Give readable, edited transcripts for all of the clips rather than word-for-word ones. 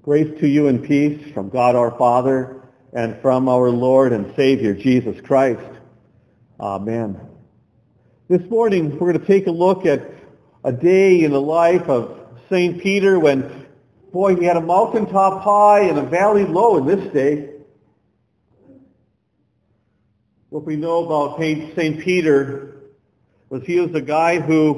Grace to you and peace from God our Father and from our Lord and Savior, Jesus Christ. Amen. This morning, we're going to take a look at a day in the life of St. Peter when, boy, he had a mountaintop high and a valley low in this day. What we know about St. Peter was he was a guy who,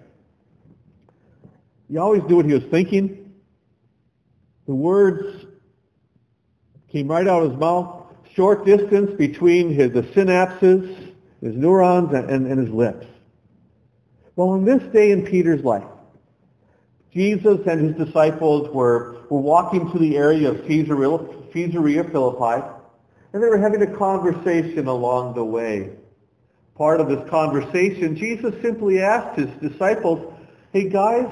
he always knew what he was thinking. The words came right out of his mouth, short distance between the synapses, his neurons, and his lips. Well, on this day in Peter's life, Jesus and his disciples were walking through the area of Caesarea Philippi, and they were having a conversation along the way. Part of this conversation, Jesus simply asked his disciples, "Hey guys,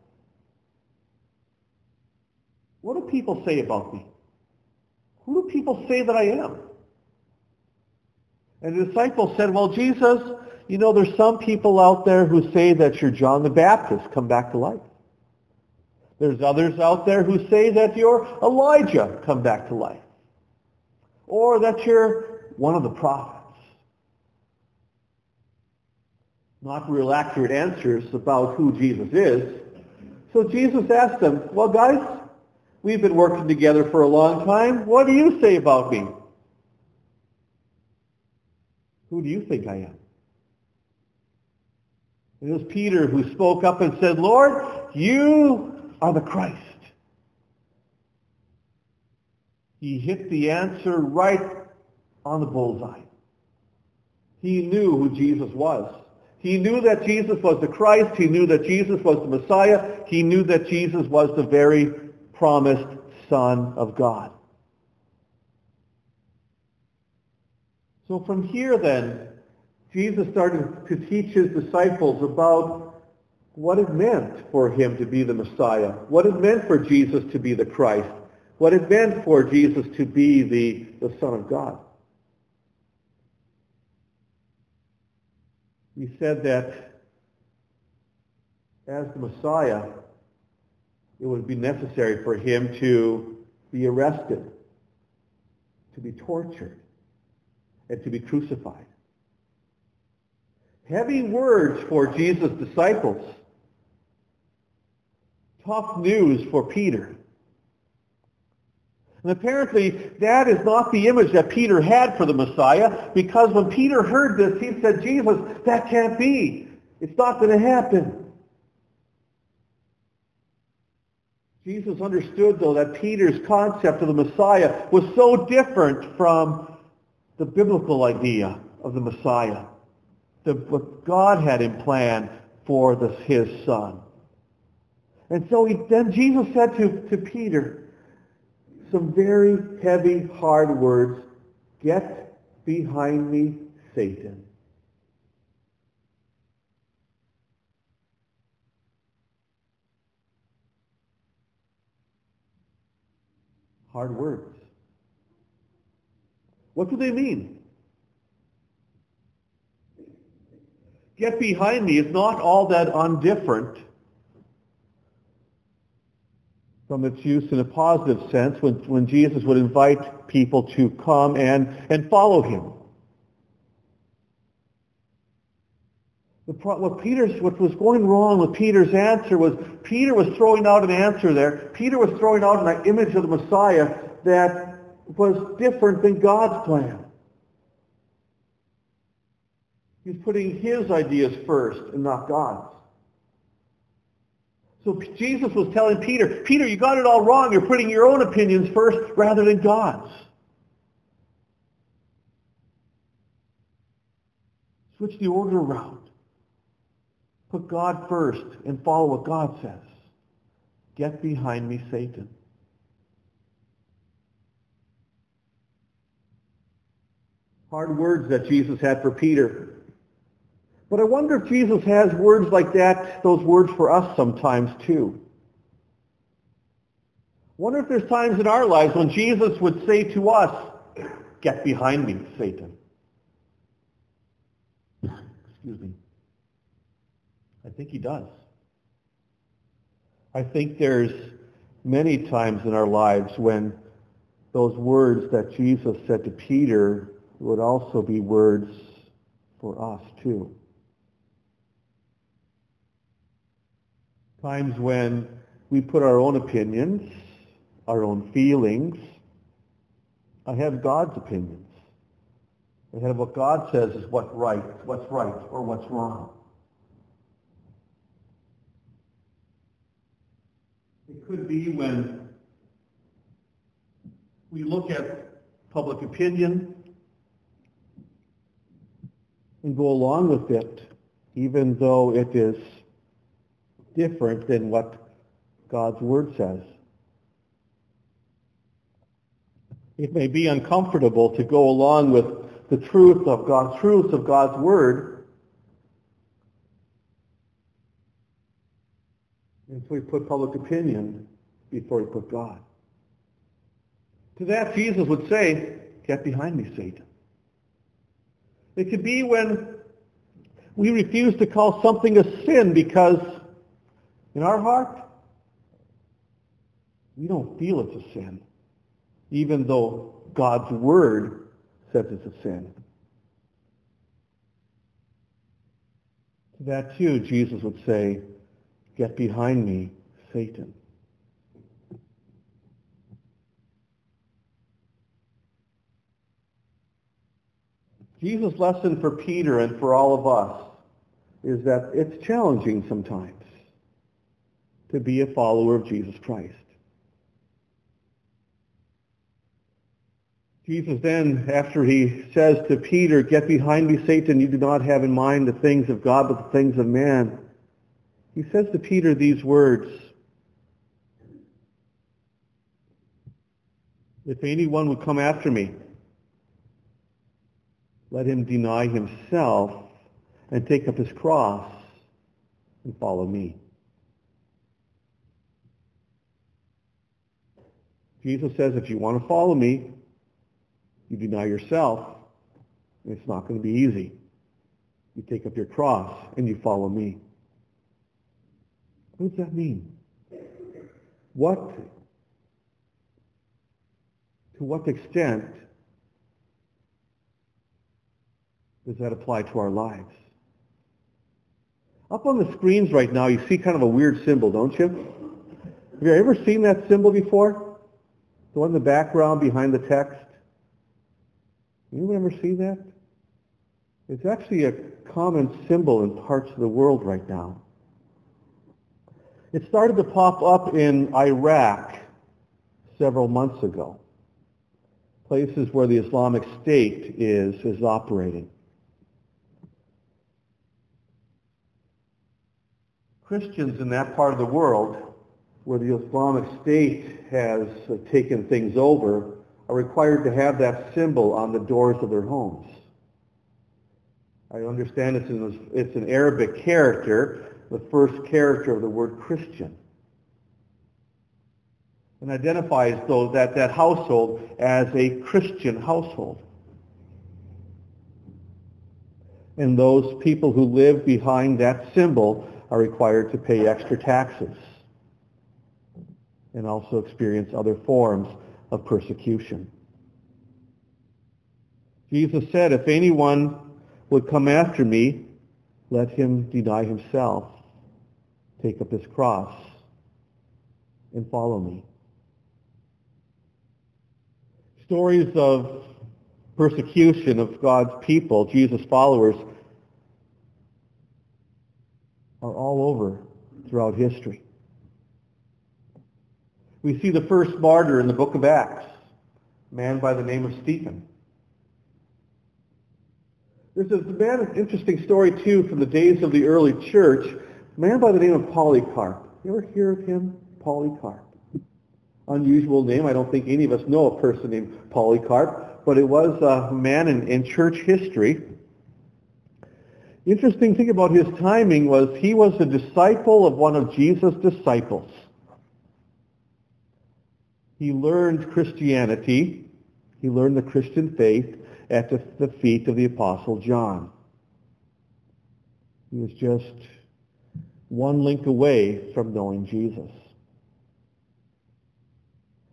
what do people say about me? Who do people say that I am?" And the disciples said, "Well, Jesus, you know, there's some people out there who say that you're John the Baptist come back to life. There's others out there who say that you're Elijah come back to life. Or that you're one of the prophets." Not real accurate answers about who Jesus is. So Jesus asked them, "Well, guys, we've been working together for a long time. What do you say about me? Who do you think I am?" It was Peter who spoke up and said, "Lord, you are the Christ." He hit the answer right on the bullseye. He knew who Jesus was. He knew that Jesus was the Christ. He knew that Jesus was the Messiah. He knew that Jesus was the very promised Son of God. So from here then, Jesus started to teach his disciples about what it meant for him to be the Messiah, what it meant for Jesus to be the Christ, what it meant for Jesus to be the Son of God. He said that as the Messiah, it would be necessary for him to be arrested, to be tortured, and to be crucified. Heavy words for Jesus' disciples. Tough news for Peter. And apparently that is not the image that Peter had for the Messiah, because when Peter heard this, he said, "Jesus, that can't be. It's not going to happen." Jesus understood, though, that Peter's concept of the Messiah was so different from the biblical idea of the Messiah, what God had in plan for his Son. And so then Jesus said to Peter some very heavy, hard words, "Get behind me, Satan." Hard words. What do they mean? Get behind me is not all that undifferent from its use in a positive sense when Jesus would invite people to come and follow him. What was going wrong with Peter's answer was Peter was throwing out an answer there. Peter was throwing out an image of the Messiah that was different than God's plan. He's putting his ideas first and not God's. So Jesus was telling Peter, "Peter, you got it all wrong. You're putting your own opinions first rather than God's. Switch the order around. Put God first and follow what God says. Get behind me, Satan." Hard words that Jesus had for Peter. But I wonder if Jesus has words like that, those words for us sometimes too. I wonder if there's times in our lives when Jesus would say to us, "Get behind me, Satan." Excuse me. I think he does. I think there's many times in our lives when those words that Jesus said to Peter would also be words for us too. Times when we put our own opinions, our own feelings ahead of God's opinions, ahead of what God says is what's right or what's wrong. It could be when we look at public opinion and go along with it, even though it is different than what God's Word says. It may be uncomfortable to go along with the truth of God's Word. And so we put public opinion before we put God. To that, Jesus would say, "Get behind me, Satan." It could be when we refuse to call something a sin because in our heart, we don't feel it's a sin, even though God's Word says it's a sin. To that too, Jesus would say, "Get behind me, Satan." Jesus' lesson for Peter and for all of us is that it's challenging sometimes to be a follower of Jesus Christ. Jesus then, after he says to Peter, "Get behind me, Satan, you do not have in mind the things of God but the things of man," he says to Peter these words, "If anyone would come after me, let him deny himself and take up his cross and follow me." Jesus says, if you want to follow me, you deny yourself, and it's not going to be easy. You take up your cross and you follow me. What does that mean? To what extent does that apply to our lives? Up on the screens right now, you see kind of a weird symbol, don't you? Have you ever seen that symbol before? The one in the background behind the text? Anyone ever see that? It's actually a common symbol in parts of the world right now. It started to pop up in Iraq several months ago, places where the Islamic State is operating. Christians in that part of the world where the Islamic State has taken things over are required to have that symbol on the doors of their homes. I understand it's an Arabic character, the first character of the word Christian, and identifies that household as a Christian household. And those people who live behind that symbol are required to pay extra taxes and also experience other forms of persecution. Jesus said, if anyone would come after me, let him deny himself, take up his cross, and follow me. Stories of persecution of God's people, Jesus' followers, are all over throughout history. We see the first martyr in the book of Acts, a man by the name of Stephen. There's an interesting story, too, from the days of the early church, a man by the name of Polycarp. You ever hear of him? Polycarp. Unusual name. I don't think any of us know a person named Polycarp, but it was a man in church history. The interesting thing about his timing was he was a disciple of one of Jesus' disciples. He learned Christianity, he learned the Christian faith at the feet of the Apostle John. He was just one link away from knowing Jesus.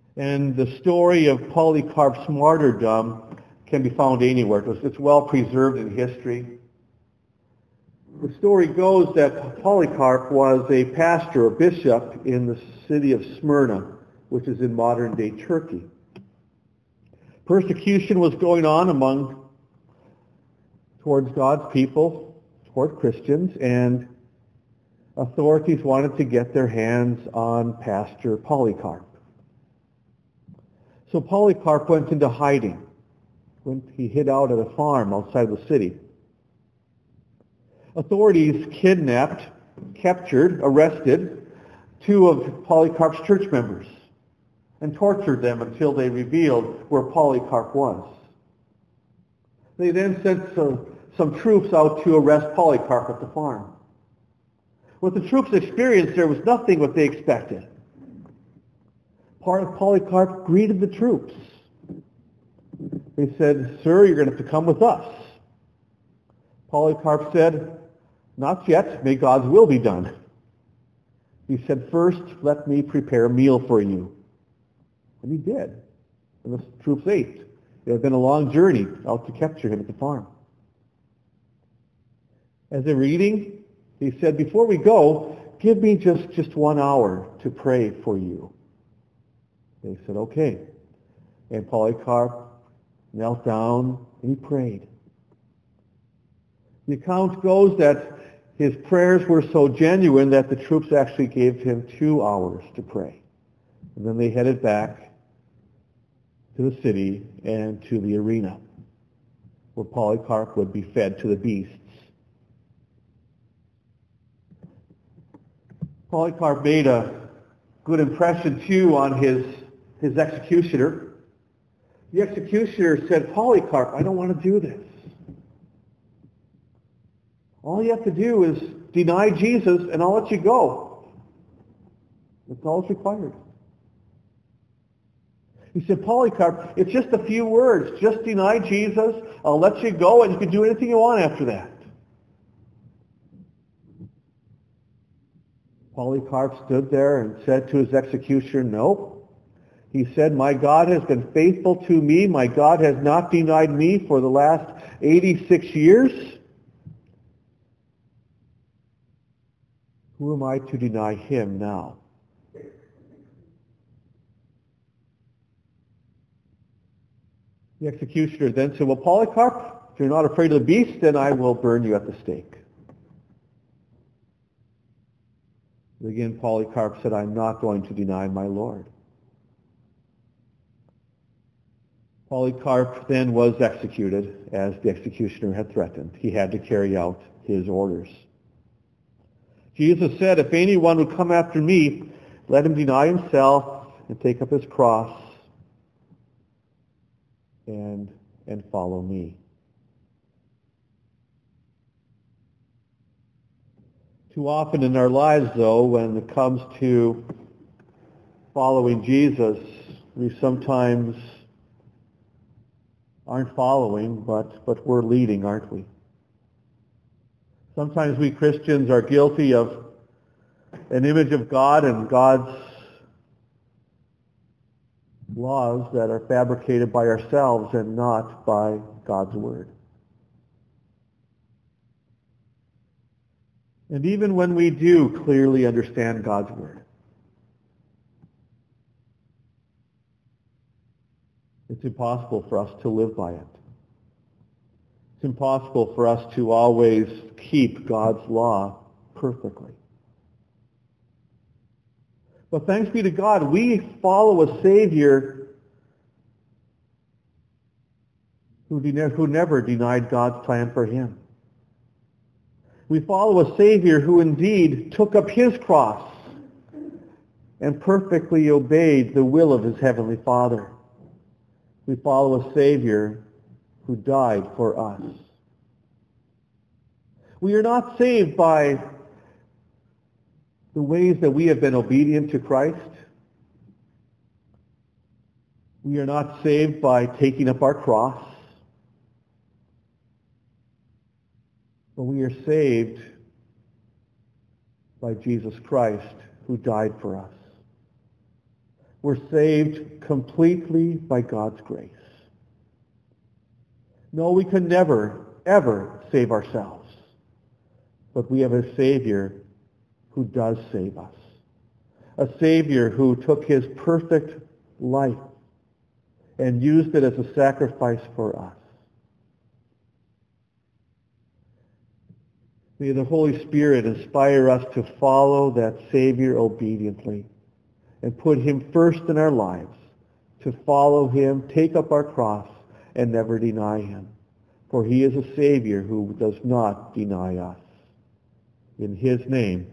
And the story of Polycarp's martyrdom can be found anywhere. It's well preserved in history. The story goes that Polycarp was a pastor or bishop in the city of Smyrna, which is in modern-day Turkey. Persecution was going on towards God's people, toward Christians, and authorities wanted to get their hands on Pastor Polycarp. So Polycarp went into hiding. He hid out at a farm outside the city. Authorities kidnapped, captured, arrested 2 of Polycarp's church members and tortured them until they revealed where Polycarp was. They then sent some troops out to arrest Polycarp at the farm. What the troops experienced there was nothing what they expected. Polycarp greeted the troops. They said, "Sir, you're going to have to come with us." Polycarp said, "Not yet. May God's will be done." He said, "First, let me prepare a meal for you." And he did. And the troops ate. It had been a long journey out to capture him at the farm. As they were eating, he said, "Before we go, give me just 1 hour to pray for you." They said, "Okay." And Polycarp knelt down and he prayed. The account goes that his prayers were so genuine that the troops actually gave him 2 hours to pray. And then they headed back to the city and to the arena where Polycarp would be fed to the beasts. Polycarp made a good impression too on his executioner. The executioner said, "Polycarp, I don't want to do this. All you have to do is deny Jesus and I'll let you go. That's all that's required." He said, "Polycarp, it's just a few words. Just deny Jesus. I'll let you go and you can do anything you want after that." Polycarp stood there and said to his executioner, "No." He said, "My God has been faithful to me. My God has not denied me for the last 86 years. Who am I to deny him now?" The executioner then said, "Well, Polycarp, if you're not afraid of the beast, then I will burn you at the stake." But again, Polycarp said, "I'm not going to deny my Lord." Polycarp then was executed as the executioner had threatened. He had to carry out his orders. Jesus said, "If anyone would come after me, let him deny himself and take up his cross and follow me." Too often in our lives, though, when it comes to following Jesus, we sometimes aren't following, but we're leading, aren't we? Sometimes we Christians are guilty of an image of God and God's laws that are fabricated by ourselves and not by God's Word. And even when we do clearly understand God's Word, it's impossible for us to live by it. It's impossible for us to always keep God's law perfectly. But thanks be to God, we follow a Savior who never denied God's plan for him. We follow a Savior who indeed took up his cross and perfectly obeyed the will of his heavenly Father. We follow a Savior who died for us. We are not saved by the ways that we have been obedient to Christ. We are not saved by taking up our cross. But we are saved by Jesus Christ who died for us. We're saved completely by God's grace. No, we can never, ever save ourselves. But we have a Savior who does save us. A Savior who took his perfect life and used it as a sacrifice for us. May the Holy Spirit inspire us to follow that Savior obediently and put him first in our lives, to follow him, take up our cross, and never deny him. For he is a Savior who does not deny us. In his name,